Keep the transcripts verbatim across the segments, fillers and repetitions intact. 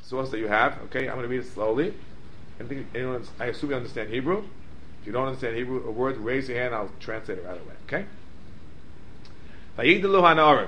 source that you have. Okay, I'm going to read it slowly. Anything, anyone, I assume you understand Hebrew. If you don't understand Hebrew, a word, raise your hand. I'll translate it right away. Okay. Vayigdalu hanarim.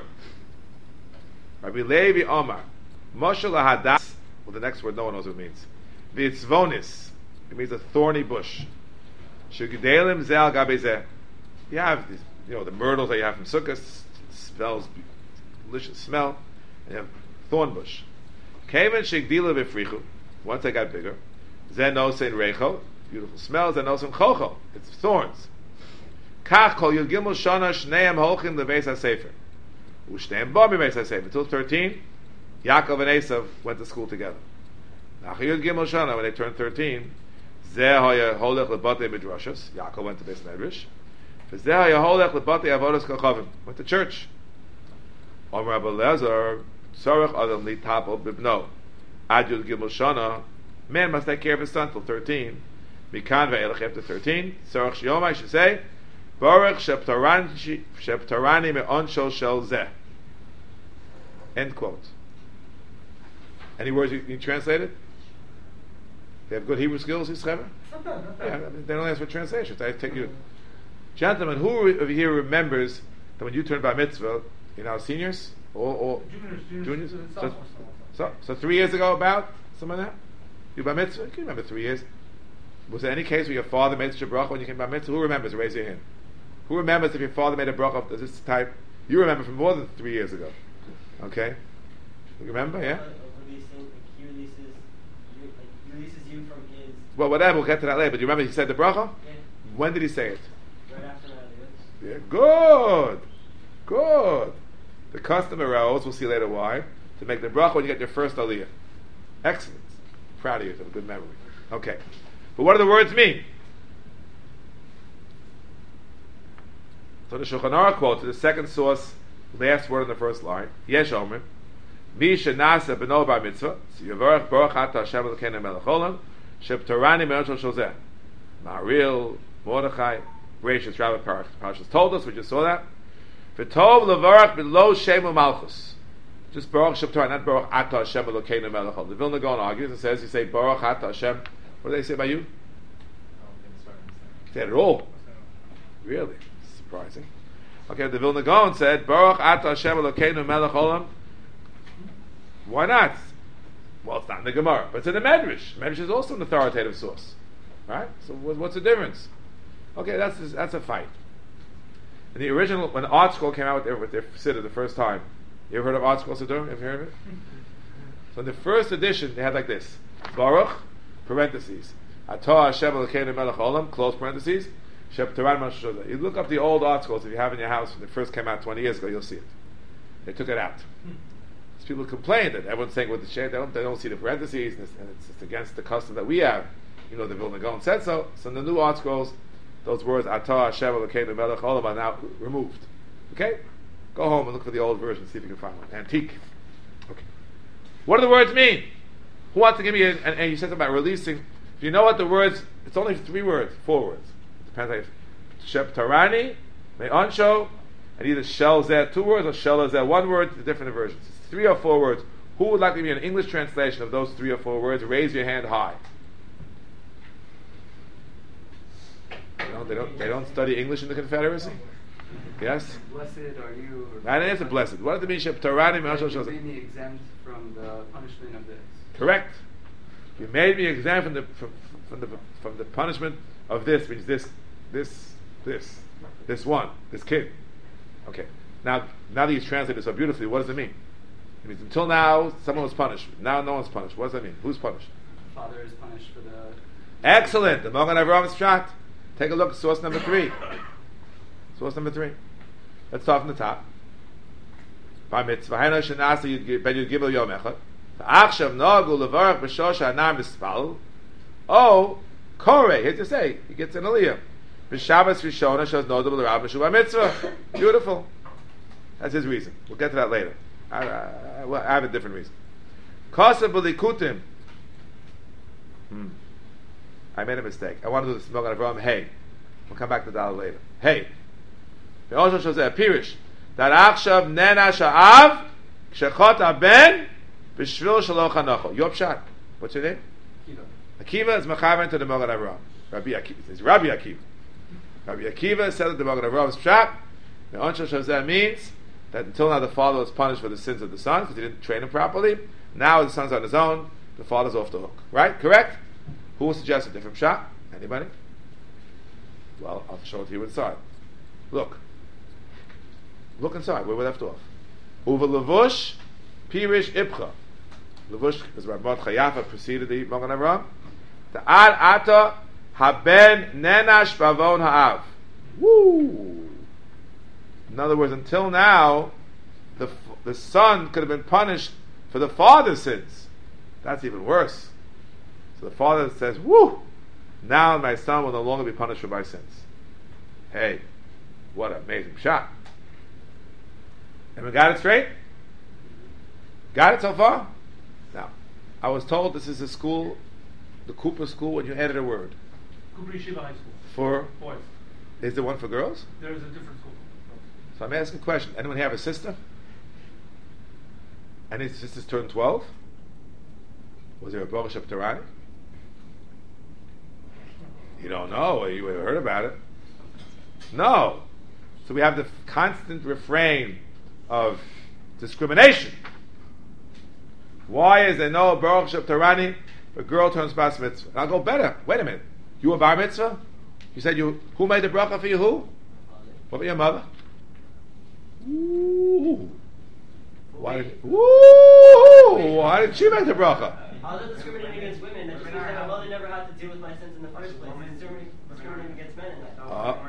Rabbi Levi Omar. Moshe lahadas. Well, the next word no one knows what it means. V'itzvonis. It means a thorny bush. Shegedelim zel gabezeh. You have these, you know, the myrtles that you have from Sukkot, smells delicious smell. And you have thorn bush. Kaven shegdila b'frichu. Once they got bigger, zen nosen recho, beautiful smells. Zen nosen chocho, it's thorns. Kach kol yud gimel shana shneim holchin lebeis hasefer. Ushneim bo beis hasefer. Until thirteen, Yaakov and Esav went to school together. Nach yud gimel shana, when they turned thirteen, zeh hoya holech lebatei midrashos. Yaakov went to Beis Medrash. Zeh hoya holech lebatei avodas kachavim. Went to church. Omer Rabbi Eliezer, tzorech adam litapel bibno. Ad yud gimel shana, man must take care of his son till thirteen. Mikan ve'elech after thirteen. Tzorech shiyom, I should say, Baruch sheptarani me'onshol shel zeh. End quote. Any words you, you translated? They have good Hebrew skills, these Chaver? Not bad, not bad. Yeah, they don't ask for translations. I take you, gentlemen. Who over here remembers that when you turned bar mitzvah, you know, seniors or, or Juniors, juniors, juniors? juniors, So, sophomores, so, so three years ago, about some of that. You bar mitzvah? You can remember three years. Was there any case where your father made such a bracha when you came bar mitzvah? Who remembers? Raise your hand. Who remembers if your father made a bracha of this type? You remember from more than three years ago. Okay? You remember? Yeah? He releases you, like, he releases you from his. Well, whatever, we'll get to that later. But you remember he said the bracha? Yeah. When did he say it? Right after that. Yeah, good. Good. The custom arose, we'll see later why, to make the bracha when you get your first aliyah. Excellent. Proud of you, you have a good memory. Okay. But what do the words mean? So the Shulchan Aruch quotes the second source, last word in the first line. Yesh Omer, Mi shenasa b'no bar mitzvah, Yivarech baruch ata Hashem Elokeinu melech olam, sheptarani me'onshol shel zeh. Ma'aril, Mordechai, Gracious Rabbi Parshas told us, we just saw that. V'tov levarach b'lo shem u'malchus. Just baruch sheptarani, not baruch ata Hashem Elokeinu melech olam. The Vilna Gaon argues and says, you say baruch ata Hashem. What do they say about you? Say it at all. Really? Surprising. Okay, the Vilna Gaon said, Baruch Ata Hashem Elokeinu Melech Olam. Why not? Well, it's not in the Gemara, but it's in the Medrash. Medrash is also an authoritative source, right? So, what's the difference? Okay, that's that's a fight. In the original, when Art Scroll came out with their, with their Siddur the first time, you ever heard of Art Scroll Siddur? Ever heard of it? So, in the first edition, they had like this: Baruch, parentheses, Ata Hashem Elokeinu Melech Olam, close parentheses. You look up the old articles if you have in your house when they first came out twenty years ago, you'll see it. They took it out. Because people complain that everyone's saying with the shade, they don't, they don't see the parentheses, and it's, and it's, it's against the custom that we have. You know, the Vilna Gaon said so. So in the new articles, those words, Atah Hashem Elokeinu Melech Olam, are now removed. Okay? Go home and look for the old version, see if you can find one. Antique. Okay. What do the words mean? Who wants to give me a, and, and you said about releasing. If you know what the words, it's only three words, four words. Sheptarani, Me'onsho, and either Shel Zeh two words or Shel Zeh one word, the different versions. It's three or four words. Who would like to be an English translation of those three or four words? Raise your hand high. You know, they don't they don't study English in the Confederacy? Yes? Blessed are you. That is a blessed. What does it mean? Sheptarani, Me'onsho, Shel You Zeh. made me exempt from the punishment of this. Correct. You made me exempt from the from, from the from the punishment of this, means this this this this one, this kid. Okay. Now now that he's translated so beautifully, what does it mean? It means until now someone was punished. Now no one's punished. What does that mean? Who's punished? The father is punished for the. Excellent. The Magen Avraham shot. Take a look at source number three. Source number three. Let's start from the top. Bar mitzvah hayna shenasa ben yud gimel yom echad. Achshav nagu levarach b'shosh ha'anam mispal. Oh, Koreh, here to say, he gets an aliyah. B'Shabbos Rishona shows notable Rav Meshuva Mitzvah. Beautiful. That's his reason. We'll get to that later. I, I, I, I have a different reason. Kosev b'likutim. Hmm. I made a mistake. I want to do the Magen Avraham. Hey, we'll come back to that later. Hey, it also shows a pirish that Achshav Nena Sha'av Shechot Aben B'shvil shaloch hanocho. Your pshat. What's your name? Akiva. Akiva is mechaven to the Magen Avraham. Rabbi Akiva. It's Rabbi Akiva. Rabbi Akiva said that the Magen Avraham's pshat. The Onshel Shavzeh means that until now the father was punished for the sins of the son because he didn't train him properly. Now the son's on his own. The father's off the hook. Right? Correct? Who will suggest a different pshat? Anybody? Well, I'll show it to you inside. Look. Look inside, where we left off. Uva Levush, Pirish Ibcha. Levush is Rabbot Chayafa preceded the Magen Avraham. The Ad Ata Haben Nenash Bavon Ha'av. Woo! In other words, until now, the the son could have been punished for the father's sins. That's even worse. So the father says, woo! Now my son will no longer be punished for my sins. Hey, what an amazing shot. And we got it straight? Got it so far? Now, I was told this is a school, the Cooper School, when you added a word. Cooper Yeshiva High School. For? Boys. Is there one for girls? There is a different school. So I'm asking a question. Anyone have a sister? Any sisters turned twelve? Was there a Baruch Shep Torah? You don't know, or you ever heard about it? No. So we have the constant refrain of discrimination. Why is there no Baruch Shep Torani? A girl turns bas mitzvah. And I'll go better. Wait a minute. You a bar mitzvah? You said you. Who made the bracha for you? Who? What about your mother? Ooh. Why did? Ooh. Why did she make the bracha? How is it discriminating against women? That just means that my mother never had to deal with my sins in the first place. It's discriminating, discriminating against men in that. Uh,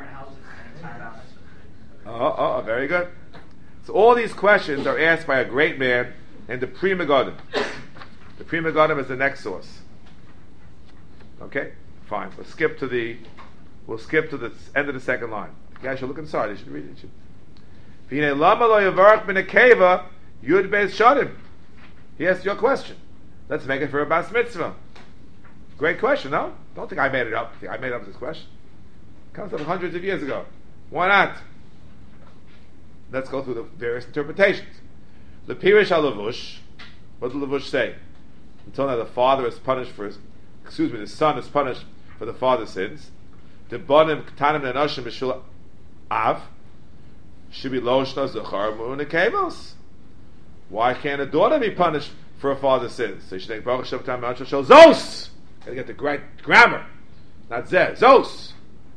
oh, oh, very good. So all these questions are asked by a great man named the Pri Megadim. The Pri Megadim is the next source. Okay, fine. We'll skip to the we'll skip to the end of the second line. You guys should look inside. You should read it. V'hinei lama lo yavarach min akeva yud beis shadim. He asked your question. Let's make it for a bas mitzvah. Great question, no? Don't think I made it up. I made up this question. It comes up hundreds of years ago. Why not? Let's go through the various interpretations. The Pirish HaLavush, what did Lavush say? Until now the father is punished for his, excuse me, the son is punished for the father's sins. The Bonim Ktanim Nenoshim B'Shul Av should be Loshna Zachar Mu'unikevos. Why can't a daughter be punished for a father's sins? So you should think Baruch Shem Tam Manshal Shel Zos. Gotta get the right grammar. Not Zeh. Zos.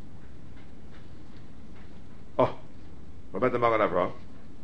Oh. What about the Magen Avraham?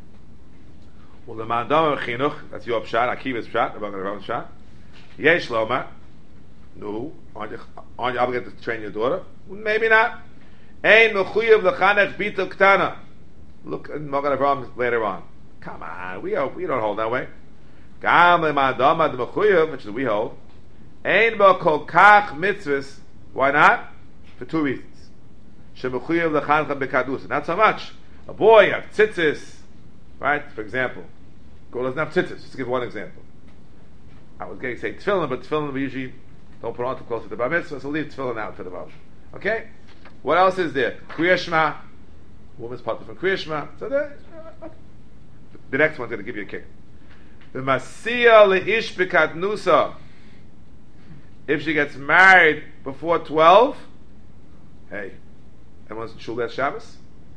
Well, the Mandam Chinuch, that's your pshat, Akiva's pshat, the Magen Avraham's pshat. Yesh Loma. No. Aren't you, aren't you obligated to train your daughter? Well, maybe not. Ein Mechuyev L'Chanech Bito Ktana. Look at Magen Avraham later on. Come on, we we don't hold that way. Gam Mandam Ad Mechuyev, which is we hold. Ein Bo Kol Kach Mitzvahs. Why not? For two reasons. She Mechuyev L'Chanech B'Kadus. Not so much. A boy, you have tzitzis, right? For example, girl doesn't have tzitzis. Just to give one example. I was going to say tefillin, but tefillin we usually don't put on too close to the bar mitzvah, so leave tefillin out for the vow. Okay? What else is there? Kriya Shema. Woman's part from Kriya Shema. So the, uh, the next one's going to give you a kick. The Masiya Leish B'Kadnusa. If she gets married before twelve, hey, everyone's in Shul Leil Shabbos?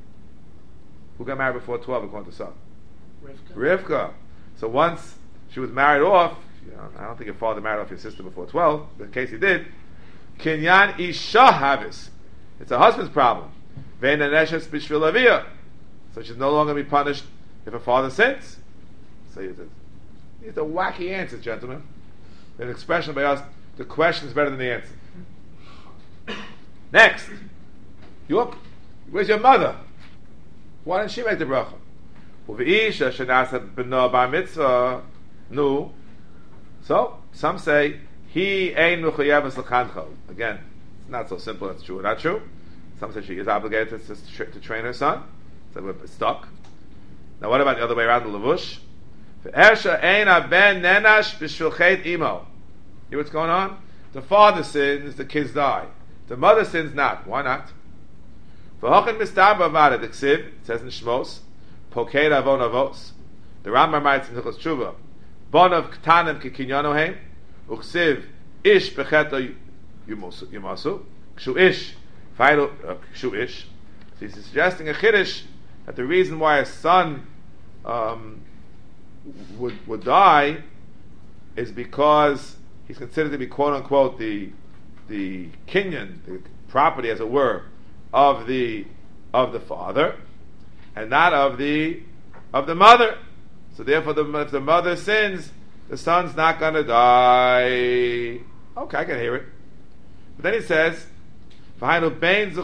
Who got married before twelve according to some? Rivka. Rivka. So once she was married off, you know, I don't think your father married off your sister before twelve, but in case he did, Kinyan Isha Havis. It's a husband's problem. Ve'en Neshes B'Shvil Aviyah. So she's no longer be punished if her father sins. So these are wacky answers, gentlemen. There's an expression by us, the question is better than the answer. Next. Your, where's your mother? Why didn't she make the bracha? Uveisha shenasat b'no bar mitzvah. No. So some say he ain't mechuyeves l'chancho. Again, it's not so simple. That's true or not true. Some say she is obligated to, to, to train her son. So we're stuck. Now what about the other way around? The levush. Ve'ersha ein ben nenash b'shulchet imo. You know what's going on? The father sins, the kids die. The mother sins not. Why not? V'hochin mistaba v'adet ksiv, it says in Shmos, pokei avon avos. The Rambam writes in Hilchos Tshuva, Bonav ktanim kikinyanohem, uchsiv ish becheto yumasu, kshu ish, final kshu ish. So he's suggesting a chiddush that the reason why a son um, would would die is because he's considered to be quote unquote the the kinyan, the property as it were, of the of the father, and not of the of the mother. So therefore, the, if the mother sins, the son's not going to die. Okay, I can hear it. But then he says, doesn't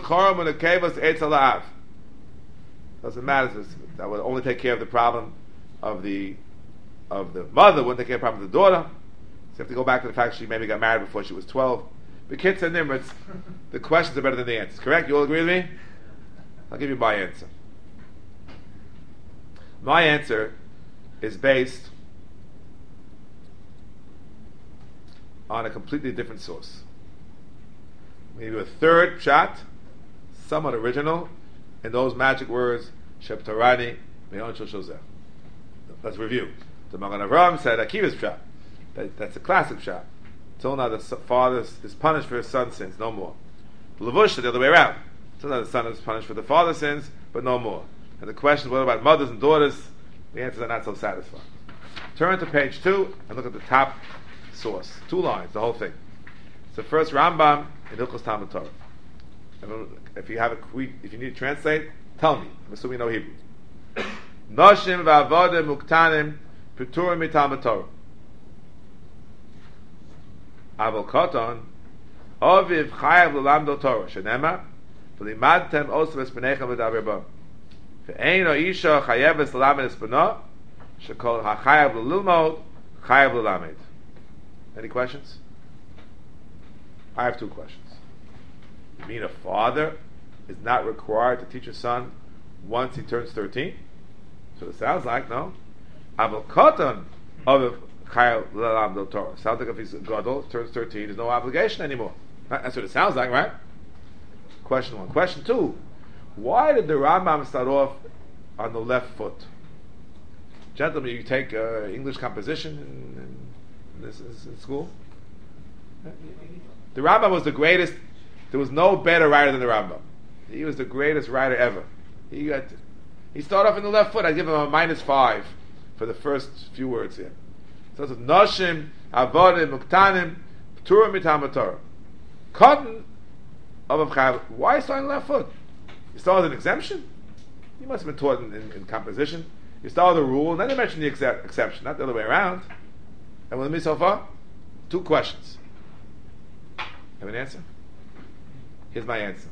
matter. That would only take care of the problem of the of the mother. Wouldn't take care of the problem of the daughter. So you have to go back to the fact she maybe got married before she was twelve. The kids and Nimrits, the questions are better than the answers. Correct? You all agree with me? I'll give you my answer. My answer is based on a completely different source. We give you a third shot, somewhat original, in those magic words, Shep Torani, Me'on Shel Shozeh. Let's review. The Magen Avraham said Akiva's shot. That, that's a classic shot. Till now the father is punished for his son's sins, no more. The Levush said the other way around. Till now the son is punished for the father's sins, but no more. And the question, what about mothers and daughters? The answers are not so satisfying. Turn to page two and look at the top source. Two lines, the whole thing. It's the first Rambam in Hilchos Talmud Torah. If you have a, if you need to translate, tell me. I'm assuming you know Hebrew. Noshim v'avodim muktanim p'turim mitalmud Torah. Aval koton oviv chayav l'lamdo Torah shenema v'limadtem osam es b'nechem v'daber bo. Ve'ein o isha chayeves l'lamed es b'no shekol hachayav l'lilmod chayav l'lamed. Any questions? I have two questions. You mean a father is not required to teach a son once he turns thirteen? So it sounds like, no. Aval koton oviv chayav l'lamdo Torah. Sounds like if he's a gadol, turns thirteen, there's no obligation anymore. That's what it sounds like, right? Question one. Question two. Why did the Rambam start off on the left foot? Gentlemen, you take uh, English composition in, in, this, in school? The Rambam was the greatest. There was no better writer than the Rambam. He was the greatest writer ever. He got. He started off in the left foot. I give him a minus five for the first few words here. So it's Noshim, Avodim, Muktanim, P'turim mitalmud Torah. Cotton of Chayav. Why start on the left foot? You start with an exemption? You must have been taught in, in, in composition. You start with a rule, and then you mention the ex- exception, not the other way around. And with me so far? Two questions. Have an answer? Here's my answer.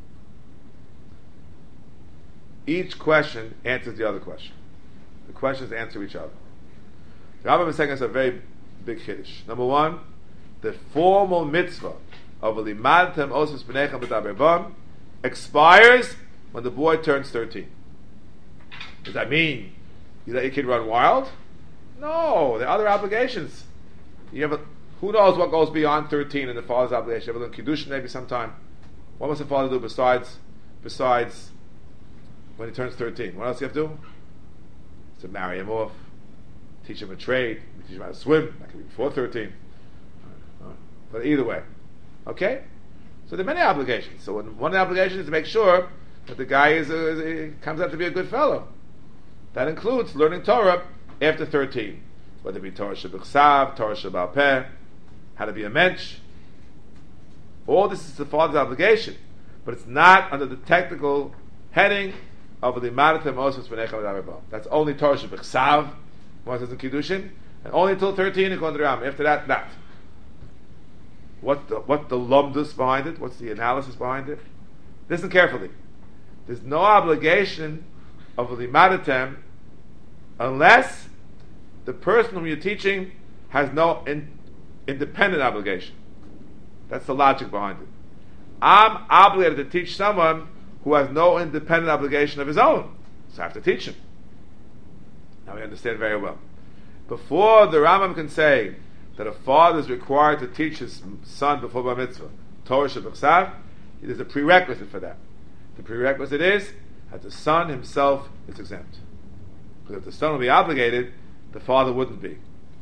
Each question answers the other question. The questions answer each other. The Rambam is saying us a very big chiddush. Number one, the formal mitzvah of limadtem osos b'nechem b'daber bo expires when the boy turns thirteen. Does that mean you let your kid run wild? No, there are other obligations. You have a, who knows what goes beyond thirteen in the father's obligation? You ever learn kiddushin maybe sometime? What must the father do besides besides when he turns thirteen? What else do you have to do? To marry him off, teach him a trade, teach him how to swim. That could be before thirteen. But either way, okay. So there are many obligations. So one of the obligations is to make sure that the guy is, a, is a, comes out to be a good fellow. That includes learning Torah after thirteen, whether it be Torah Shebechsav, Torah Shebal Peh, how to be a mensch. All this is the father's obligation, but it's not under the technical heading of the Maratem Osos B'nechem B'daber bo. That's only Torah Shebechsav, once it's in Kiddushin, and only until thirteen in Kon Ram. After that, not. What the, what the lumdus behind it? What's the analysis behind it? Listen carefully. There's no obligation of the Maratem unless the person whom you're teaching has no in, independent obligation. That's the logic behind it. I'm obligated to teach someone who has no independent obligation of his own, so I have to teach him. Now we understand very well. Before the Rambam can say that a father is required to teach his son before bar mitzvah Torah shebechsav, there's a prerequisite for that. The prerequisite is that the son himself is exempt. Because if the son will be obligated, the father wouldn't be.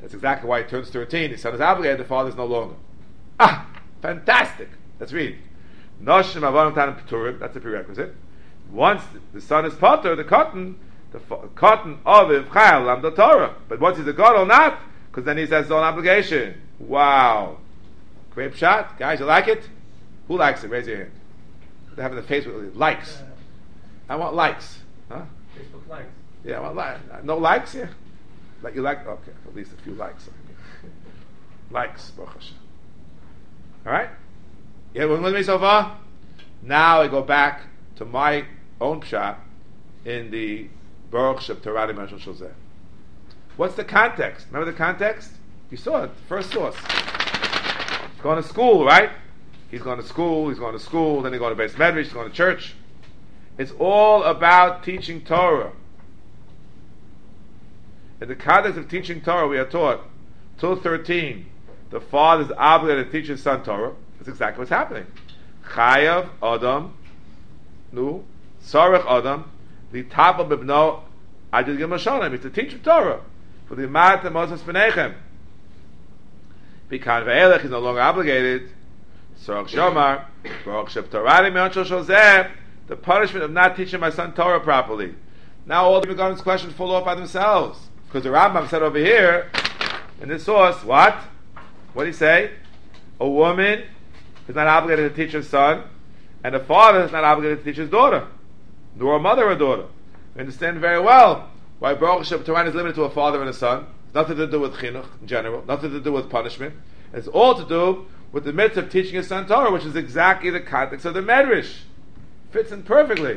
That's exactly why he turns thirteen. His son is obligated, the father is no longer. Ah, fantastic. Let's read. Noshim avanim tanim peturim. That's a prerequisite. Once the son is potter, the cotton, the fa- cotton aviv chayal lam the Torah. But once he's a god or not, because then he has his own obligation. Wow. Great shot. Guys, you like it? Who likes it? Raise your hand. They're having the face with likes. I want likes. Huh? Facebook likes. Yeah, I want likes. No likes here? Like you like? Okay, at least a few likes. Likes, Baruch Hashem. Alright? Yeah, everyone with me so far? Now I go back to my own pshat in the Baruch Sheb Torah Meshul Shozeh. What's the context? Remember the context? You saw it, the first source. He's going to school, right? He's going to school, he's going to school, then he's going to Beis Medrash, he's going to church. It's all about teaching Torah. In the context of teaching Torah, we are taught till thirteen, the father is obligated to teach his son Torah. That's exactly what's happening. Chayav Adam, nu, Sarech Adam, the top of Bibno, Adil Gimel Shonim, is to teach him Torah. For the Mat and Moses Benechem. Because Ve'elech is no longer obligated. Sarech Shomar, Baruch Sheb Torah Meshul Shozeh, the punishment of not teaching my son Torah properly. Now all the regarding questions fall off by themselves. Because the Rambam said over here, in this source, what? What did he say? A woman is not obligated to teach her son, and a father is not obligated to teach his daughter, nor a mother or daughter. We understand very well why Baruch Sheb Torah is limited to a father and a son. It's nothing to do with chinuch in general, nothing to do with punishment. It's all to do with the mitzvah of teaching his son Torah, which is exactly the context of the Medrash. Fits in perfectly.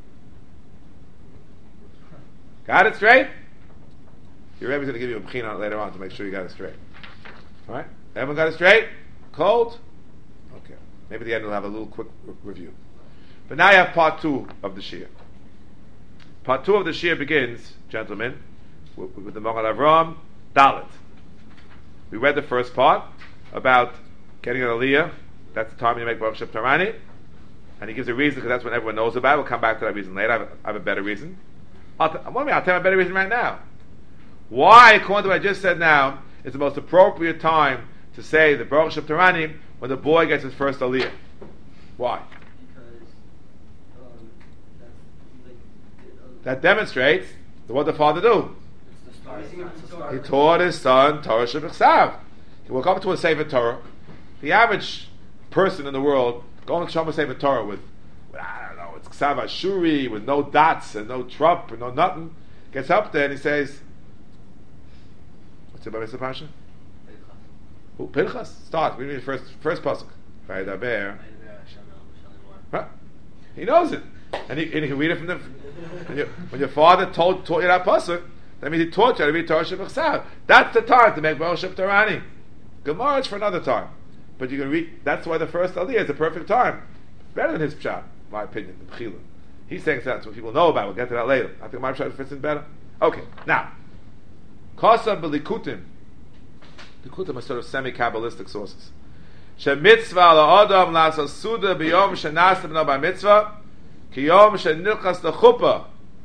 Got it straight? Your Rebbe's going to give you a b'china on it later on to make sure you got it straight. Alright? Everyone got it straight? Cold? Okay. Maybe at the end we'll have a little quick re- review. But now you have part two of the Shia. Part two of the Shia begins, gentlemen, with, with the Magen Avram, Dalet. We read the first part about getting an aliyah. That's the time you make Baruch Sheb Torah. And he gives a reason because that's what everyone knows about. We'll come back to that reason later. I have a, I have a better reason. I'll, t- I'll tell you a better reason right now. Why, according to what I just said now, is the most appropriate time to say the Baruch Sheb Torah when the boy gets his first aliyah? Why? Because um, that's like, uh, That demonstrates what the father do. it's the start. It's the start. He taught his son Torah Shebechsav. He woke up to a Sefer Torah. The average person in the world going to Shema Sefer Torah with, with, I don't know, it's Ksav Ashuri, with no dots and no trump and no nothing, gets up there and he says, what's it about Mister Pasha? Who? Pinchas? Start. We read the first, first pasuk. Vayidaber. Huh? He knows it. And he, and he can read it from the... When, you, when your father told, taught you that pasuk, that means he taught you how to read Torah Shebechsav. That's the time to make Baruch Sheb Torah. Gemara is for another time. But you can read, that's why the first aliyah is the perfect time. Better than his pshat, in my opinion, the Bechila. He's saying that's what people know about. We'll get to that later. I think my pshat fits in better. Okay, now. Kosa b'likutim. Likutim are sort of semi-Kabbalistic sources. She mitzvah la'odam la'asa suda b'yom she'nasa b'no b'mitzvah ki yom she'nilchas l'chuppah.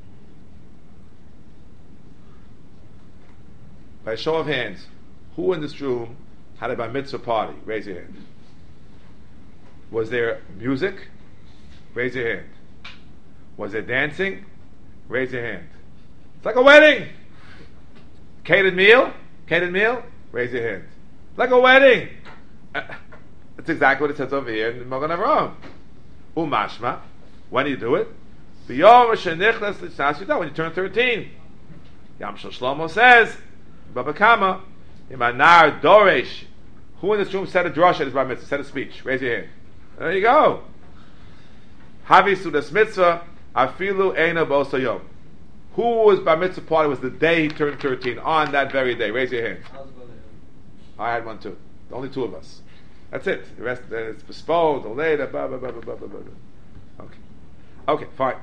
By a show of hands, who in this room had a bar mitzvah party? Raise your hand. Was there music? Raise your hand. Was there dancing? Raise your hand. It's like a wedding. Catered meal? Catered meal? Raise your hand. Like a wedding. Uh, that's exactly what it says over here in Magen Avraham. Umashma. When do you do it? When you turn thirteen. Yam Shel Shlomo says, Baba Kama, Imanar Doresh. Who in this room said a drasha at his bar mitzvah? Said a speech? Raise your hand. There you go. Havi Sudas Mitzvah, Afilu Eina Boso Yom. Who was bar mitzvah party was the day he turned thirteen, on that very day? Raise your hand. I had one too. Only two of us. That's it. The rest uh, it's postponed or later. Blah, blah, blah, blah, blah, blah, blah. Okay. Okay, fine.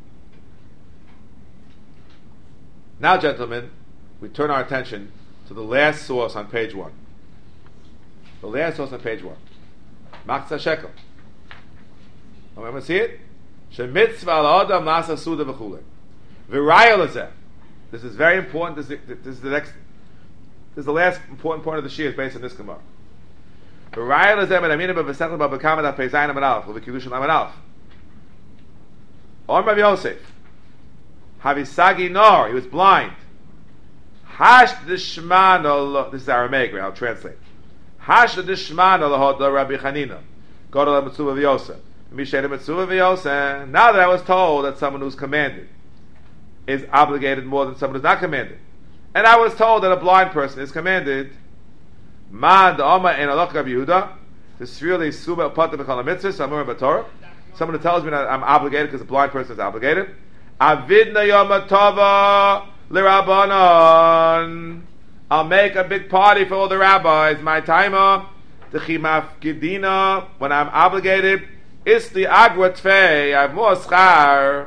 Now, gentlemen, we turn our attention to the last source on page one. The last source on page one. Machzah Shekel. Everyone see it? Shemitzvah al-adam nasa suda v'chulei. V'raya lezeh. This is very important. This is, this is the next This is the last important point of the Shir is based on this Gemara. V'rayel ezem et amina b'v'sechel b'b'kamad af peizayin amad alef v'kidushim amad alef. Om Rav Yosef Havisagi nor, he was blind. Hash d'shmano, this is Aramaic, I'll translate. Hash d'shmano l'hoda Rabbi Chanina. Go to the Mitzvah v'yosa. Mishena Mitzvah v'yosa. Now that I was told that someone who's commanded is obligated more than someone who's not commanded, and I was told that a blind person is commanded, Man da'oma en alach Rabbi Yehuda, this really suba pata b'chol mitzvah, samur b'torah. Someone who tells me that I'm obligated because a blind person is obligated. Avidna yom tova l'rabbanon. I'll make a big party for all the rabbis. My timer, the chimaf gidina, when I'm obligated, is the agwa tfei. I have more schar.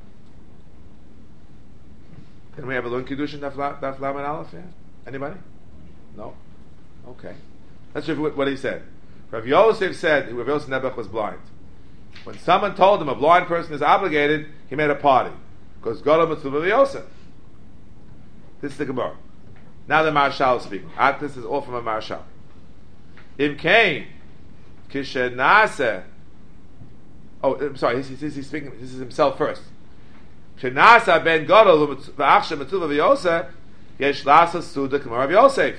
Can we have a lun kiddushin daf lam and aleph? Yeah? Anybody? No. Okay. Let's review what he said. Rav Yosef said Rav Yosef Nebuch was blind. When someone told him a blind person is obligated, he made a party. Because Gola Mitzvah Rav Yosef. This is the Gemara. Now the Marshal is speaking. Ah, this is all from a Marshal. Im Kain Kishenase. Oh, I'm sorry. He's, he's, he's speaking. This is himself first. Shenasa ben Gola v'achshe Mitzvah Rav Yosef yesh lasa suda k'mar Rav Yosef.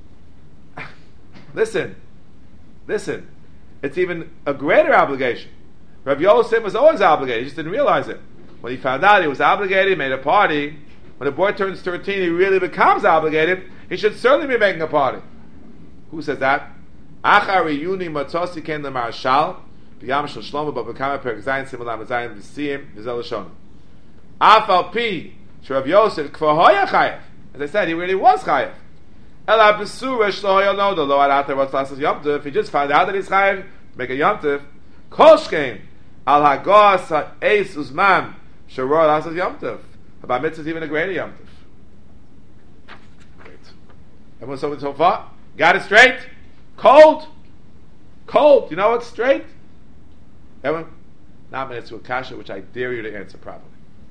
Listen, listen. It's even a greater obligation. Rav Yosef was always obligated. He just didn't realize it. When he found out he was obligated, he made a party. When a boy turns thirteen, he really becomes obligated. He should certainly be making a party. Who says that? Achari Yuni Matzosi Ken the Marshal, B'yam Shel Shlomo B'Bekama Perek Zayin Simulam Zayin V'Siyim V'Zel Lashon. Afal Pi Shrav Yosef K'for Hoya Chayev. As I said, he really was Chayev. Ela B'Sura Shlo Hoya Noda Lo Arata What's Lasas Yom Tov. He just found out that he's Chayev to make a Yom Tov. Koshkein Al Hagos Ha'eis Uzman Sharor Lasas Yom Tov. About mitzvah is even a greater Yom Tov. Great. Everyone saw it so far? Got it straight? Cold? Cold. You know what's straight? Everyone? Now I'm going to answer a kasha which I dare you to answer properly.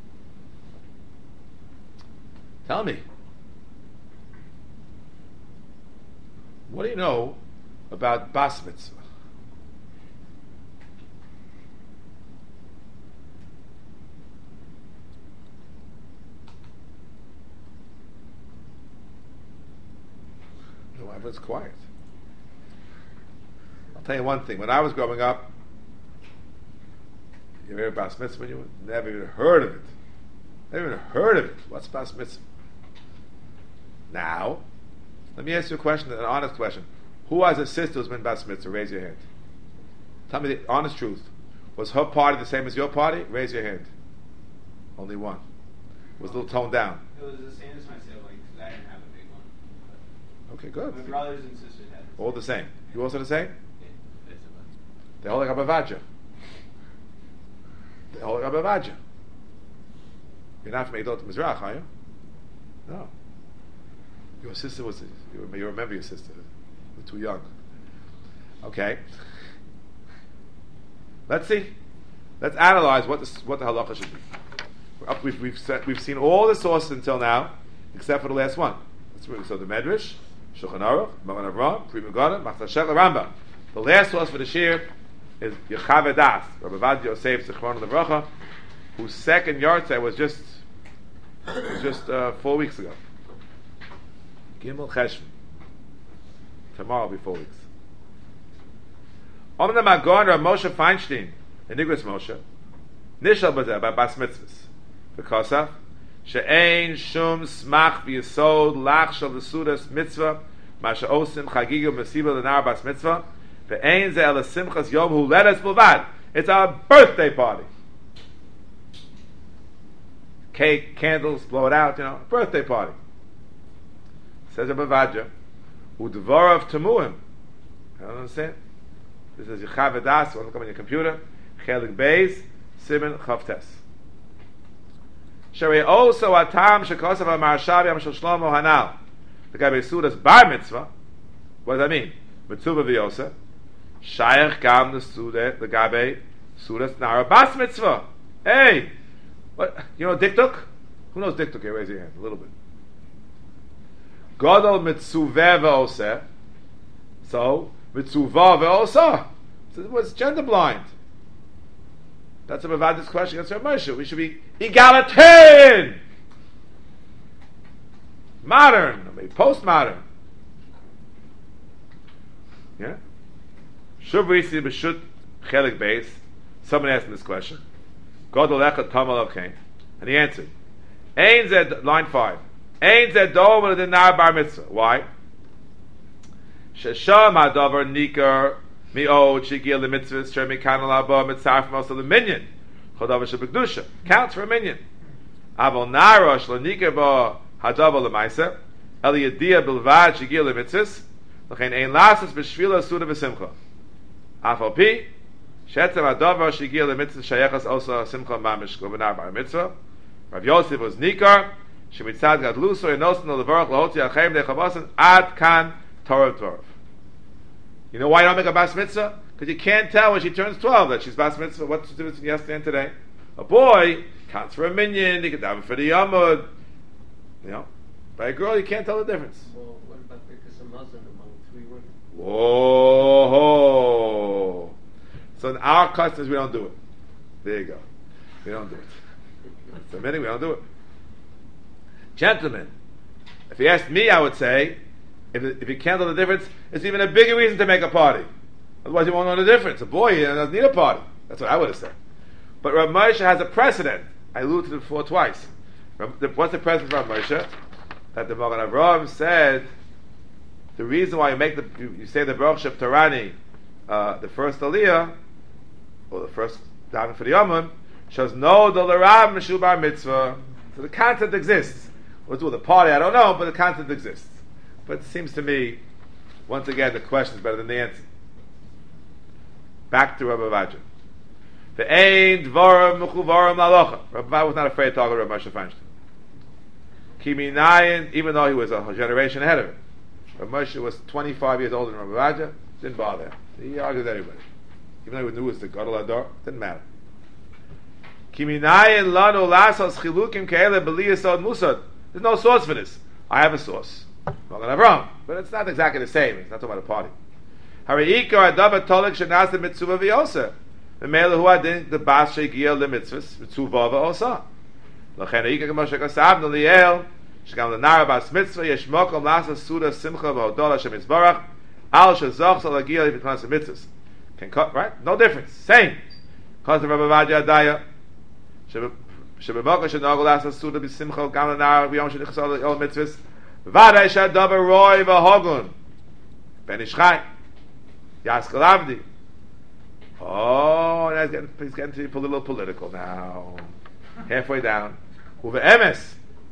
Tell me. What do you know about bas mitzvah? No, everyone's quiet. I'll tell you one thing. When I was growing up, you heard bas mitzvah, you never even heard of it. Never even heard of it. What's bas mitzvah? Now, let me ask you a question, an honest question. Who has a sister who's been bas mitzvah? Raise your hand. Tell me the honest truth. Was her party the same as your party? Raise your hand. Only one. It was a little toned down. It was the same as my siblings. I didn't have a big one. Okay, good. My brothers and sisters had it. All the same. You also the same? Yeah, basically. They all like a bavaja. They all like a bavaja. You're not from Eidot Mizrach, are you? No. Your sister was, you remember your sister. You're too young. Okay. Let's see. Let's analyze what, this, what the halacha should be. We're up, we've, we've, set, we've seen all the sources until now, except for the last one. So the Medrash, Shulchan Aruch, Magen Avraham, Pri Megadah, Machzor Shechel, Rambam. The last source for the Shir is Yechave Das, Rabbi Ovadia Yosef Zichron Levracha, whose second yahrzeit was just was just uh, four weeks ago. Gimel Cheshvan. Tomorrow will be four weeks. Omna Magon Rav Moshe Feinstein, the Nigris Moshe, Nishal Bazeh, by Bas Mitzvahs. Because of She'ein Shum Smach V'Yisod Lach Shal V'Sudas Mitzvah Masha Osim Chagiga Mesiba L'Nar Bas Mitzvah Ve'ein Ze Ela Simchas Yom Hu Ledes B'Vad. It's our birthday party. Cake, candles, blow it out, you know, birthday party. Says Rabbi Vadja, Udvorav Tamuim. I don't understand. This is Yechav Das, you want to come on your computer, Chelik Beis, Simen Chavtes. Sherei also Atam Shekosav HaMarshav Yam Shel Shlomo Hanal. The guy Besudas Bar Mitzvah. What does that mean? Mitzvah V'Yosa. Shayach Gam the Suda, the Gabe Sudas Nara Bas Mitzvah. Hey! What? You know Diktuk? Who knows Diktuk here? Raise your hand. A little bit. Gadol mitzuveh ve'oseh. So, mitzuvah ve'osah. So it was gender blind. That's a Bavadi's question against Rav Moshe. We should be egalitarian. Modern, maybe postmodern. Yeah? Shuvrisi b'shut chelik beis. Someone asked him this question. Gadol echad tamal avkein. And he answered. Ein zed, line five. Ein zed dover the nar bar mitzvah. Why? Shesham hadavar nikar mi'od shigil the mitzvahs sher mikanal haba mitzarf mosel the minyan. Chodavar shebekdusha. Counts for a minyan. Avol narosh l'nikar ba hadavar l'maisa. El yadia bilvad shigil the mitzvahs. L'chein ein lasas b'shvila suda v'simcha. Afal pi. Shetzem hadavar shigil the mitzvahs shayachas osa simcha mamish gobenar bar mitzvah. Rav Yosef was nikar. Shemitzad gadluso enosin levarach lahoti achem dechabasan ad kan Torah Torah. You know why you don't make a bas mitzvah? Because you can't tell when she turns twelve that she's bas mitzvah. What's the difference between yesterday and today? A boy counts for a minyan, he can daven for the yamud. You know, by a girl you can't tell the difference. Well, what about because a Muslim among three women? Whoa! So in our customs we don't do it. There you go. We don't do it. So many we don't do it. Gentlemen, if you asked me, I would say, if, if you can't tell the difference, it's even a bigger reason to make a party. Otherwise, you won't know the difference. A boy you know, doesn't need a party. That's what I would have said. But Rav Moshe has a precedent. I alluded to it before twice. What's the precedent for Rav Moshe? That the Magen Avraham said the reason why you make the you, you say the Baruch Sheb Torani, uh, the first Aliyah, or the first daven for the Yomim, shows no Dolarav Mishul Bar Mitzvah. So the concept exists. What's with the party? I don't know, but the concept exists. But it seems to me, once again, the question is better than the answer. Back to Rabbi Vajra. The Ein Dvarim Mechuvarim Lalocha. Rabbi Vajra was not afraid to talk to Rabbi Moshe Feinstein. Kiminayin, even though he was a generation ahead of him. Rabbi Moshe was twenty-five years older than Rabbi Vajra, didn't bother him. He argued with everybody. Even though he knew it was the Gadol Hador, didn't matter. Kiminayin lanu lasos chilukim ke'ele b'li yisod musad. There's no source for this. I have a source. Magen Avraham, but it's not exactly the same. It's not talking about a party. Hariyiko adava tolik shenas the mitzvah v'yosa. The mele who adin the bas shegiel the mitzvahs mitzvah v'osa. L'chen hariyiko k'mo shekasav n'liel shekam l'nara bas mitzvah yesh mokom lasa suda simcha v'odol Hashem yisbarach al shezoch salagiel v'tmanas the mitzvahs. Can cut right? No difference. Same. Cause the Rabbi Vajra Adaya. Shebemokah shenogol lasa suda b'simcha gam l'nara v'yom shenichsol l'ol mitzvahs. Vaday shadavar roy v'hogun ben ishchai Yaskel Avdi. Oh, that's getting, he's getting to be a little political now. Halfway down. Uve emes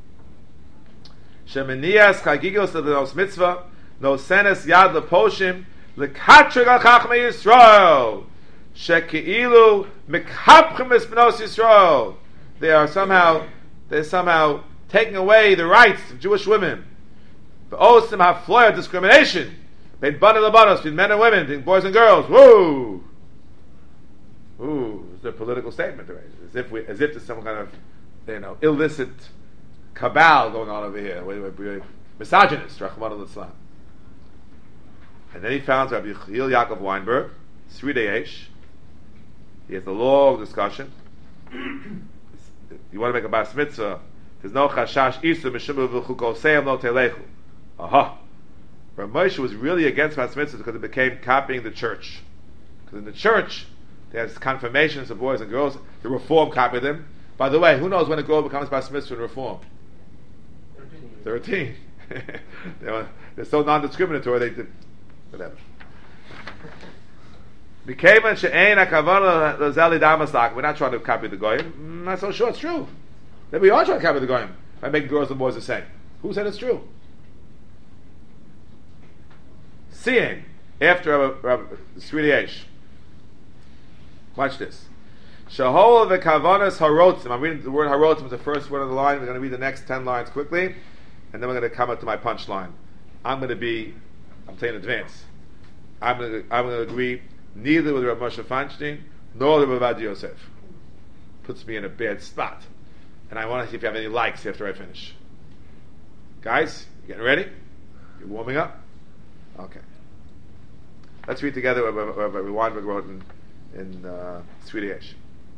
shemenias chagigos lenos mitzvah no senes yad leposhim lekatrig al chachmei Yisrael shekeilu mekapchem es bnos Yisrael. They are somehow they're somehow taking away the rights of Jewish women. But Osim have floyer discrimination between bana labanos, between men and women, between boys and girls. Woo, woo! It's a political statement, right? As if we, as if there's some kind of, you know, illicit cabal going on over here. We're, we're misogynist, Rahman al-Islam. And then he found Rabbi Yechiel Yaakov Weinberg, Sridei Eish. He has a long discussion. You want to make a bas mitzvah? There's no chashash isu mishimu v'chukoseim lo telechu. Aha. Rav Moshe was really against bas mitzvahs because it became copying the church. Because in the church, there's confirmations of boys and girls. The Reform copied them. By the way, who knows when a girl becomes bas mitzvah in Reform? Thirteen. they were, they're so non-discriminatory. They did whatever. We're not trying to copy the goyim. I'm not so sure it's true. Maybe we are trying to copy the goyim by making girls and boys the same. Who said it's true? Seeing after Sridei Eish. Watch this. Shahol v'kavanas harotzim. I'm reading the word harotzim is the first word on the line. We're going to read the next ten lines quickly, and then we're going to come up to my punchline. I'm going to be, I'm saying in advance. I'm going to, I'm going to agree neither with Rav Moshe Feinstein nor the Rav Ovadia Yosef. Puts me in a bad spot, and I want to see if you have any likes after I finish. Guys, you getting ready? You're warming up? Okay. Let's read together what Rabbi Weinberg wrote in, in uh, Swedish.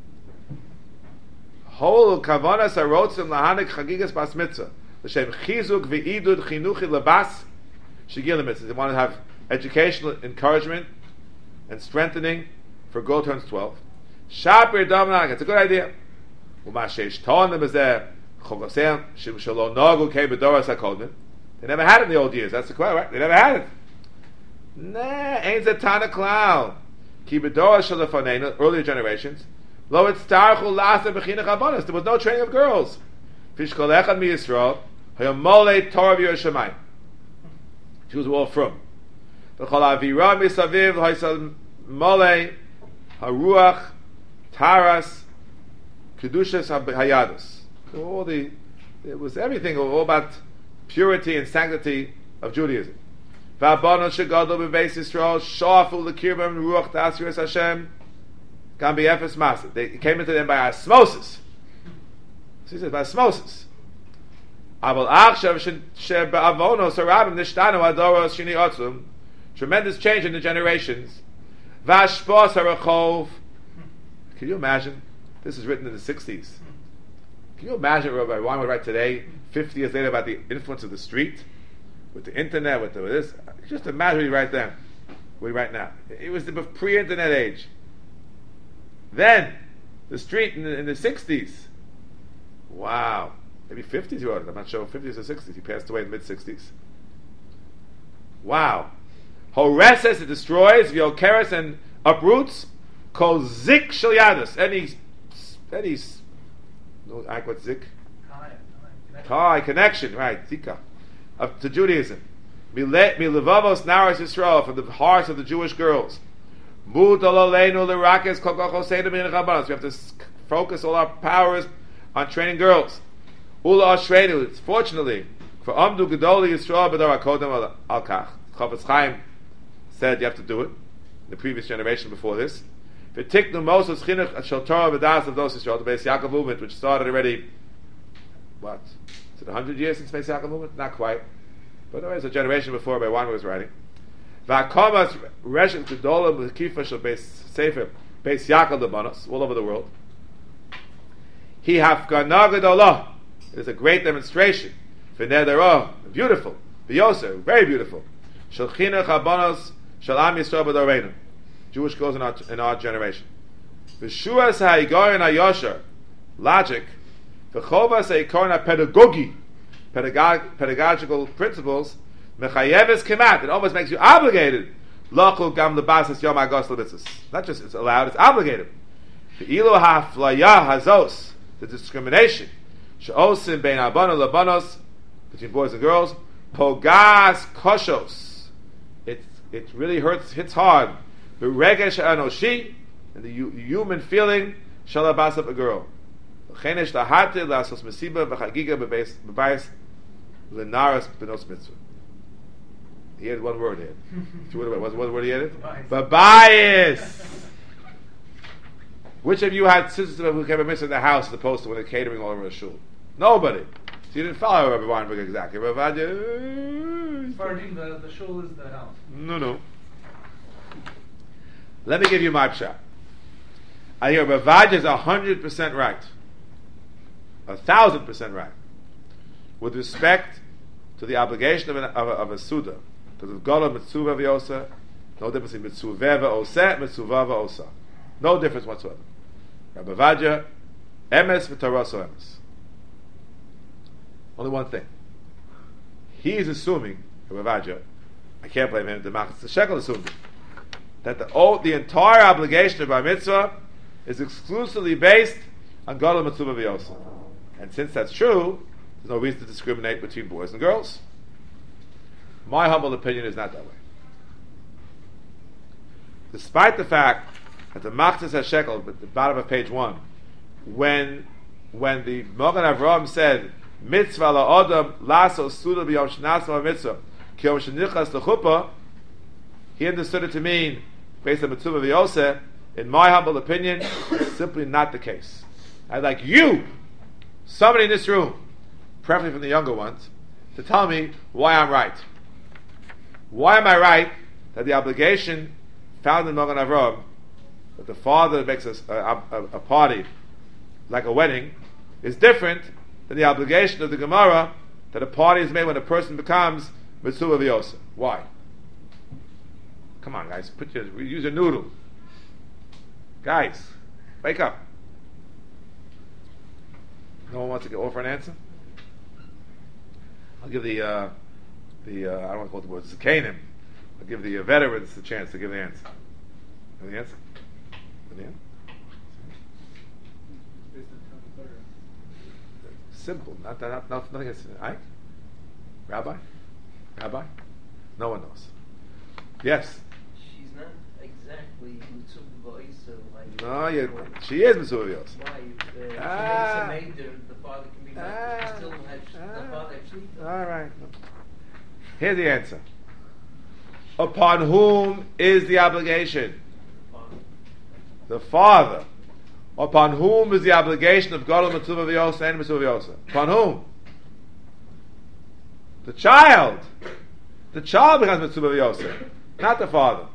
Whole kavanas arotzim lahanik chagigas bas mitzvah l'shem chizuk v'idud chinuchi lebas shigil mitzvah. They want to have educational encouragement and strengthening for girl turns twelve. Shapir damnag. It's a good idea. U'mashesh tonim is there. Chogosem shim shalom nagu came b'doras hakodmin. They never had it in the old years. That's the question, right? They never had it. Nah, ain't a tana klal. Ki b'doras shalafanenu, earlier generations. Lo etztarchu lasa b'chinach abanos. There was no training of girls. Fish kol echad mi Yisrael hayom molei Torah v'Yerushalayim. Jews were all from. V'chol avira misaviv haysal molei haruach taras kedushas hayadus. All the, it was everything all about purity and sanctity of Judaism. V'abanos shegadol b'beis Yisrael shafu l'kirbam ruach ta'asirus Hashem can be efes masa. They came into them by osmosis. So he says by osmosis. Aval achshav shebe'avonos harabim nishtanu adoros shini otzum. Tremendous change in the generations. V'ashpos harachov. Can you imagine? This is written in the sixties. Can you imagine Rabbi Wine would write today, fifty years later, about the influence of the street, with the internet, with the with this? Just imagine what he write then, what he write now. It was the pre-internet age. Then, the street in the, in the sixties. Wow. Maybe fifties he wrote it. I'm not sure, fifties or sixties. He passed away in the mid-sixties. Wow. Horeses, it destroys, v'yokeres, and uproots, kol zik shel yadus. Any, any, no, what zik? Kai, connection, right, zika, of, to Judaism. Milevavos naras Yisrael, from the hearts of the Jewish girls. We have to focus all our powers on training girls. Fortunately, for Amdu Gedoli Yisrael B'dar HaKodem Al Kach. Chafetz Chaim said you have to do it. The previous generation before this. V'tiknu Moses Chinuch Shel Torah V'das of those Yisrael, the Beis Yaakov movement, which started already, what? Is it a hundred years since Beis Yaakov movement? Not quite. But there was a generation before by one who was writing. V'akamas reshet gedola b'kifa shel Beis Sefer Beis Yaakov Lebanos all over the world. He hafgana gedola. It is a great demonstration. V'nederah, beautiful. V'yoser, very beautiful. Shel chinuch habanos shel am Yisrael b'doreinu. Jewish girls in our in our generation. V'shuas ha'igoyin ha'yosher, logic. V'chovas ha'ikorin ha'pedagogi, pedagog, pedagogical principles. Mechayeves kemat, it almost makes you obligated. Lachul gam lebasas yom hagos lebitzos. Not just it's allowed, it's obligated. Ve'ilu ha'flaya hazos, the discrimination. She'osim bein abano lebanos, between boys and girls. Pogas koshos, it it really hurts, hits hard. Beregesh anoshi, and the human feeling. Shalabasab a girl. V'chenesh lahatil lasos mesiba v'chagiga bebayis lenaras benos mitzvah. He had one word here. What's one word he had? Babayis. Which of you had sisters who came a miss in the house as opposed to when they're catering all over the shul? Nobody. So you didn't follow Rabbi Weinberg exactly. Rabbi Farting, the, the shul is the house. No, no. Let me give you my pshat. I hear Ravaja is a hundred percent right. A thousand percent right. With respect to the obligation of, an, of, a, of a Suda. Because of Gola Mitzuva V'yosa, no difference in Mitzuveva Oseh, Mitzuvava Osa. No difference whatsoever. Rabbi Vaja, Emes V'taraso Emes. Only one thing. He is assuming, Rabbi Vaja, I can't blame him, the Machas Shekel assumed that the, oh, the entire obligation of Bar Mitzvah is exclusively based on Gola Mitzuva V'yosa. And since that's true, there's no reason to discriminate between boys and girls. My humble opinion is not that way. Despite the fact that the Machzis HaShekel, at the bottom of page one, when when the Mogen Avraham said, Mitzvah la'odam laso suda b'yom shenasma mitzvah ki yom shenichas l'chuppah, he understood it to mean, based on Mitzvah v'yoseh, in my humble opinion, it's simply not the case. I'd like you, somebody in this room, preferably from the younger ones, to tell me why I'm right. Why am I right that the obligation found in Magen Avraham, that the father makes a, a, a, a party like a wedding, is different than the obligation of the Gemara that a party is made when a person becomes Mitzvah V'yosa? Why? Come on, guys, put your use your noodle. Guys, wake up. No one wants to get offer an answer? I'll give the uh, the uh, I don't want to call it the words, the Canaan. I'll give the uh, veterans the chance to give the answer. Give the answer? Give the answer? Simple. Not that. Not, not, nothing. Is, Ike? Rabbi? Rabbi? No one knows. Yes. She's not exactly Mitzvah V'Oisa like. No, yeah, she is Mitzvah V'Oisa. Why? Uh, Ah. She makes a maid, the father can be like, Ah. she still has, Ah. the father actually. All right. Here's the answer. Upon whom is the obligation? The father. Upon whom is the obligation of Gadol Mitzvah V'Yosa and Mitzvah V'Yosa? Upon whom? The child. The child becomes Mitzvah V'Yosa, not the father.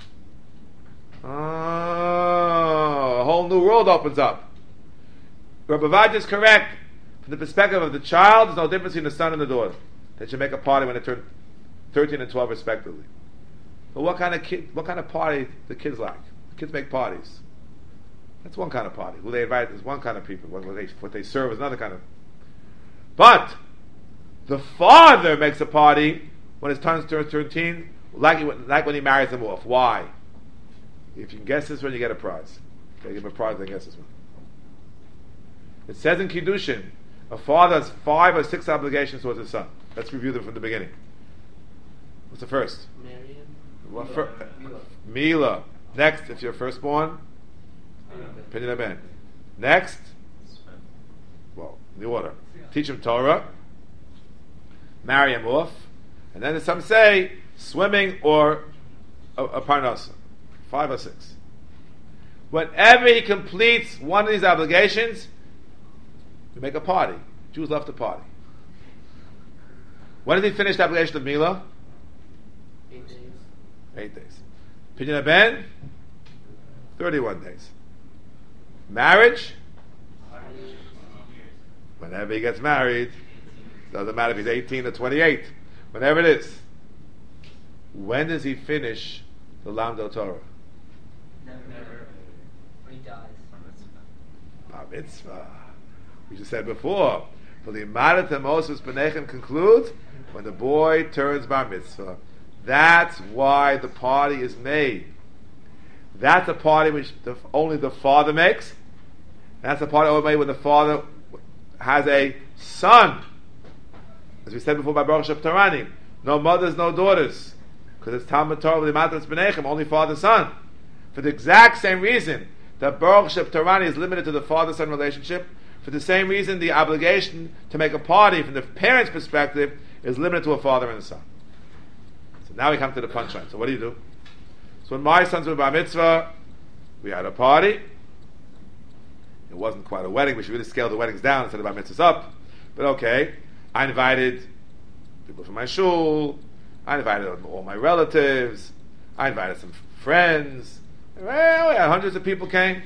Oh, a whole new world opens up. Rabbi Vaj is correct. From the perspective of the child, there's no difference between the son and the daughter. They should make a party when they turn thirteen and twelve respectively. But what kind of kid, what kind of party the kids like? The kids make parties. That's one kind of party. Who they invite is one kind of people. What they, what they serve is another kind of. But the father makes a party when his son turns thirteen, like, like when he marries them off. Why? If you can guess this one, you get a prize. Okay, give him a prize, then guess this one. It says in Kiddushin, a father has five or six obligations towards his son. Let's review them from the beginning. What's the first? Mariam. What Mila. fir- Mila. Mila. Next, if you're firstborn, Pinyin Ben. Next, well, the order. Teach him Torah, marry him off, and then some say swimming or a, a parnasa. Five or six. Whenever he completes one of these obligations, we make a party. Jews love to party. When did he finish the obligation of Mila? Eight days. Eight days. Pinyin Ben? Thirty-one days. Marriage? Whenever he gets married, doesn't matter if he's eighteen or twenty-eight, whenever it is. When does he finish the Lamdo Torah? Never. Never. When he dies. Bar mitzvah. We just said before, for the Imadat Moses Benechem concludes when the boy turns bar mitzvah. That's why the party is made. That's a party which the, only the father makes. That's a party only made when the father has a son. As we said before by Baruch Shep Tarani, no mothers, no daughters, because it's Talmud Torah with the Imadat Benechem, only father son. For the exact same reason that Baruch Shep Tarani is limited to the father-son relationship, for the same reason the obligation to make a party from the parent's perspective is limited to a father and a son. So now we come to the punchline. So what do you do? So when my sons were bar mitzvah, we had a party. It wasn't quite a wedding. We should really scale the weddings down instead of bar mitzvahs up. But okay, I invited people from my shul. I invited all my relatives. I invited some friends. Well, yeah, hundreds of people came.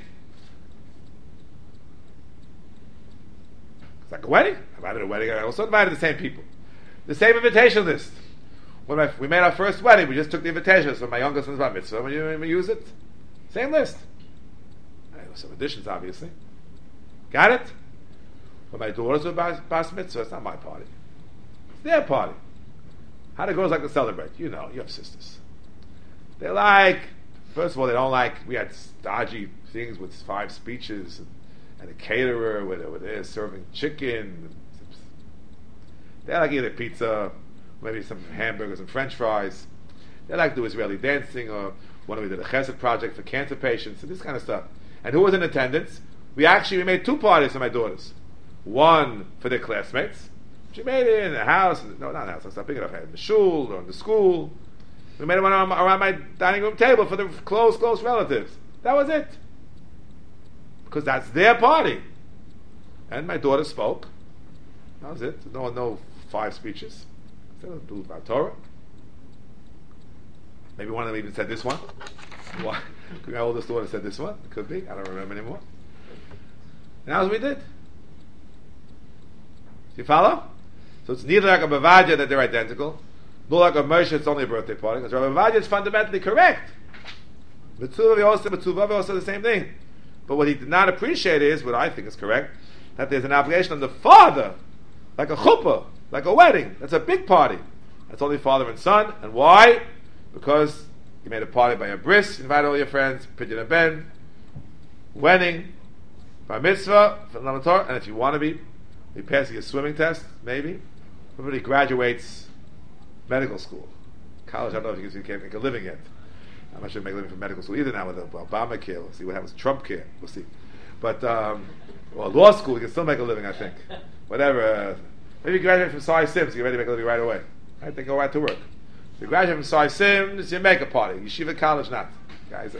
It's like a wedding. I invited a wedding. I also invited the same people. The same invitation list. When my, we made our first wedding, we just took the invitations from my youngest son's bar mitzvah, and we, we use it. Same list. There were some additions, obviously. Got it? When my daughters were bar, bar mitzvah, it's not my party. It's their party. How do girls like to celebrate? You know, you have sisters. They like, first of all, they don't like, we had stodgy things with five speeches and, and a caterer with, with they're serving chicken. They like either pizza, maybe some hamburgers and french fries. They like to do Israeli dancing, or one we did a chesed project for cancer patients, and this kind of stuff. And who was in attendance? We actually we made two parties for my daughters. One for their classmates. She made it in the house, no, not in the house, let's not big enough, in the shul or in the school. We made it around, around my dining room table for the close, close relatives. That was it. Because that's their party. And my daughter spoke. That was it. No, no five speeches. Instead of do about Torah. Maybe one of them even said this one. Why? My oldest daughter said this one. It could be. I don't remember anymore. And that's what we did. Do you follow? So it's neither like a Bavadia that they're identical, nor like a Moshe it's only a birthday party. Because Rabbi Bavadia is fundamentally correct. Mitzvah also, Mitzvah also the same thing. But what he did not appreciate is, what I think is correct, that there's an obligation on the father, like a chuppah, like a wedding. That's a big party. That's only father and son. And why? Because you made a party by a bris, invite all your friends, pidyon and ben, wedding, bar mitzvah, and if you want to be, you pass your swimming test, maybe. Everybody graduates medical school. College, I don't know if you can, you can't make a living yet. I'm not sure you make a living from medical school either now with Obamacare. We'll see what happens. Trump care. We'll see. But, um, well, law school, you can still make a living, I think. Whatever. Uh, maybe you graduate from Sai Sims, you're ready to make a living right away. I think go right to work. If you graduate from Sai Sims, you make a party. Yeshiva college, not. Guys are...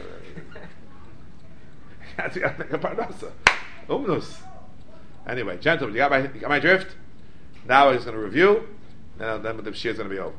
you got to make a parnasa. Umnus. Anyway, gentlemen, you got my, you got my drift? Now we're just going to review, and then the shir is going to be over.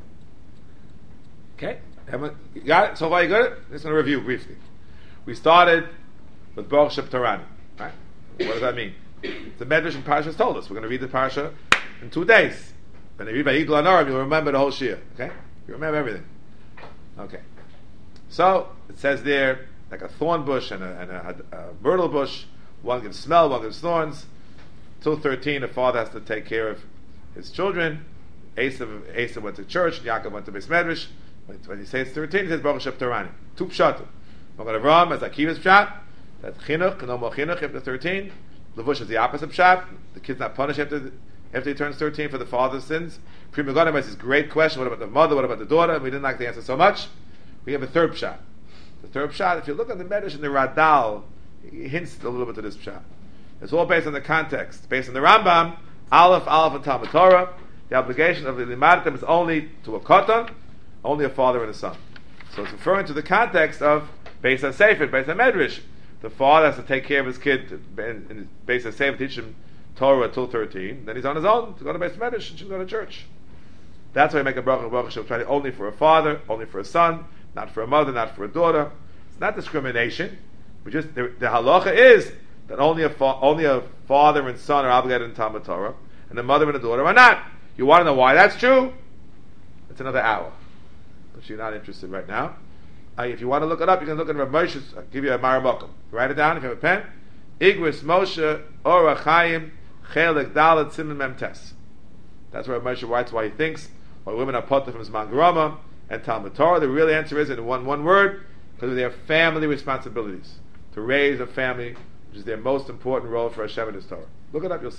Okay? You got it? So far you got it? Just going to review briefly. We started with Baruch Shep Torani. Right? What does that mean? The Medrash and Parashas told us. We're going to read the Parasha in two days. When you read by Yigdal Anoram, you'll remember the whole shir. Okay? You remember everything. Okay. So, it says there, like a thorn bush and a, and a, a myrtle bush. One can smell, one gives thorns. Till thirteen, the father has to take care of his children. Esav, Esav went to church, Yaakov went to Beis Medrash. When, when he says thirteen, he says Baruch Shep Torani. Two pshatim. Magen Avraham as Akiva's pshat. That chinuch, no more chinuch after thirteen. Levush is the opposite pshat. The kid's not punished after after he turns thirteen for the father's sins. Pri Megadim has this great question: what about the mother? What about the daughter? And we didn't like the answer so much. We have a third pshat. The third pshat, if you look at the Medrash and the Radal, he hints a little bit to this pshat. It's all based on the context. Based on the Rambam, Aleph, Aleph, and Talmud Torah, the obligation of the Limadim is only to a Katan, only a father and a son. So it's referring to the context of Beis HaSefer, Beis HaMedrash. The father has to take care of his kid, and Beis HaSefer teach him Torah until thirteen. Then he's on his own to go to Beis HaMedrash and to go to church. That's why we make a bracha Baruch Shep Torani only for a father, only for a son, not for a mother, not for a daughter. It's not discrimination. We just the, the halacha is that only a fa- only a father and son are obligated in Talmud Torah, and the mother and the daughter are not. You want to know why that's true? It's another hour, but you're not interested right now. Uh, if you want to look it up, you can look at Rav Moshe's. I'll give you a Maramokum. Write it down if you have a pen. Igris Moshe Orach Chaim Chelik Dalet Siman Mem Tes. That's where Rav Moshe writes why he thinks why women are potter from Zman Garama and Talmud Torah. The real answer is in one one word, because of their family responsibilities to raise a family, which is their most important role for Hashem and His Torah. Look it up, you'll see.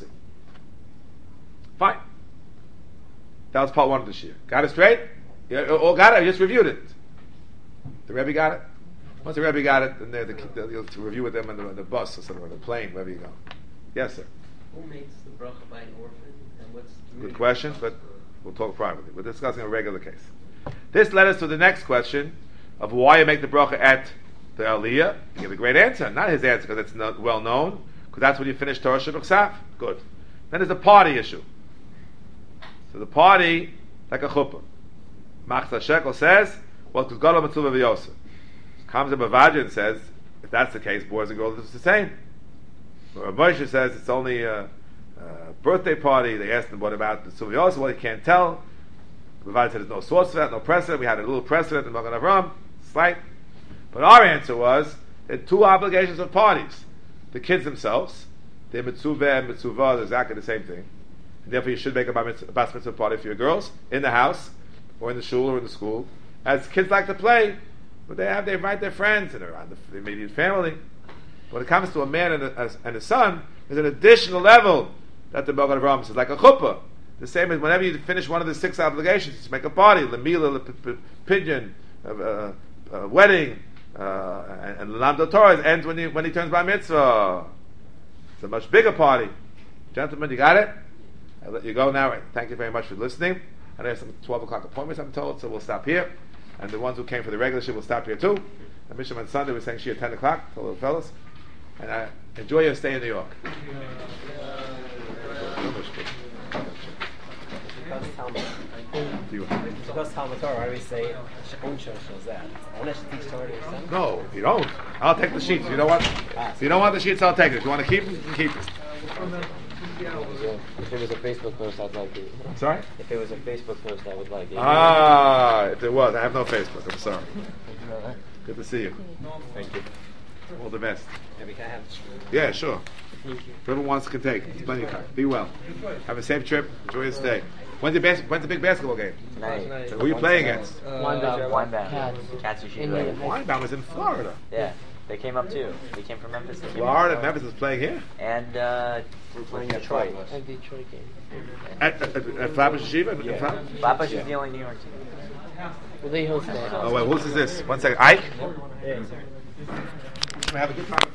Fine. That was part one of the shir. Got it straight? You all got it? I just reviewed it. The Rebbe got it? Once the Rebbe got it, then they're the, they'll, you'll review with them on the, on the bus or something, or the plane, wherever you go. Yes, sir. Who makes the bracha by an orphan? And what's Good question, but we'll talk privately. We're discussing a regular case. This led us to the next question of why you make the bracha at the Aliyah. You give a great answer. Not his answer because it's not well known, because that's when you finish Torah Shebech Saf. Good. Then there's a party issue. So the party, like a chuppah. Machzah Shekel says, well, because Gadol Mitzvah V'Yosef. Comes a Bavadia and says, if that's the case, boys and girls, it's the same. But Moshe says it's only a, a birthday party. They asked him, what about the Mitzvah V'Yosef? Well, he can't tell. Bavadia said there's no source for that, no precedent. We had a little precedent in Magen Avraham, slight. But our answer was, there are two obligations of parties. The kids themselves, their mitzvah and mitzvah is exactly the same thing. And therefore you should make a bas mitzvah party for your girls, in the house, or in the shul, or in the school. As kids like to play, but they have, they invite their friends, and around the immediate family. When it comes to a man and a, and a son, there's an additional level that the Magen Avraham says, like a chuppah. The same as whenever you finish one of the six obligations, you make a party, lemila, pidyon, uh, uh, wedding, uh, and, and the Lamdo Torah ends when he, when he turns bar mitzvah. It's a much bigger party. Gentlemen, you got it? I'll let you go now. Thank you very much for listening. And I have some twelve o'clock appointments, I'm told, so we'll stop here. And the ones who came for the regular shit will stop here too. And Misham on Sunday, we're saying she at ten o'clock, to little fellas. And uh, enjoy your stay in New York. Because Talmud. You- Because Talmud Torah, I always say, Shekun Shor Shazat. Unless you teach Torah to your son. No, if you don't, I'll take the sheets. You know what? If you don't want the sheets, I'll take it. If you want to keep them, keep it. If it was a Facebook post, I'd like it. Sorry? If it was a Facebook post, I would like it. Ah, if there was, I have no Facebook. I'm sorry. Good to see you. Thank you. All the best. Maybe can I have Yeah, sure. Whoever wants can take. It's plenty of time. Be well. Have a safe trip. Enjoy your stay. When's the bas- When's the big basketball game? Tonight. Who are you playing against? Weinbaum. Weinbaum. Cats Yeshiva. Weinbaum is in Florida. Yeah. They came up too. They came from Memphis. They came Florida up. and Memphis is playing here? And uh, We're playing Detroit. And Detroit game. At, at, at, at Flatbush Yeshiva? Yeah. In Flat- Flatbush is the only New York team. Well, they host that. Oh, wait, whose is this? One second. Ike? Yeah. Have a good time.